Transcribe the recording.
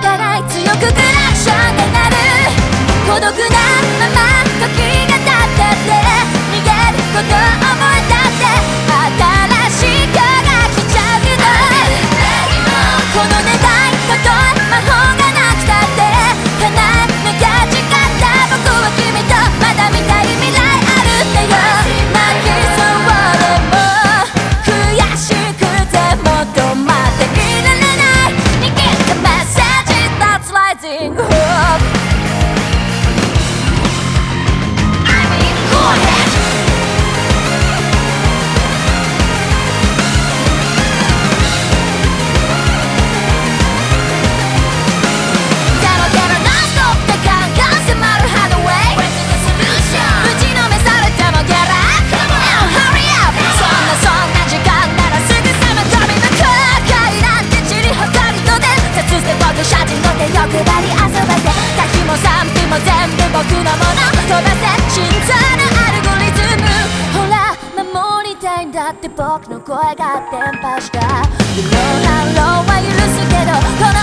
互い強くクラクションになる孤独なまま時が経ってって逃げることを思い出して新しい今日が来ちゃうけどこの願いこと魔法がなくたって叶えなきゃ誓った僕は君とまだ見たい未来あるんだよ泣きそうでも悔しくても止まっていられない握ったメッセージ That's rising hope I mean go aheadシャチの手欲張り遊ばせ滝も賛否も全部僕のもの飛ばせ心臓のアルゴリズムほら守りたいんだって僕の声が伝播した不能なローは許すけどこの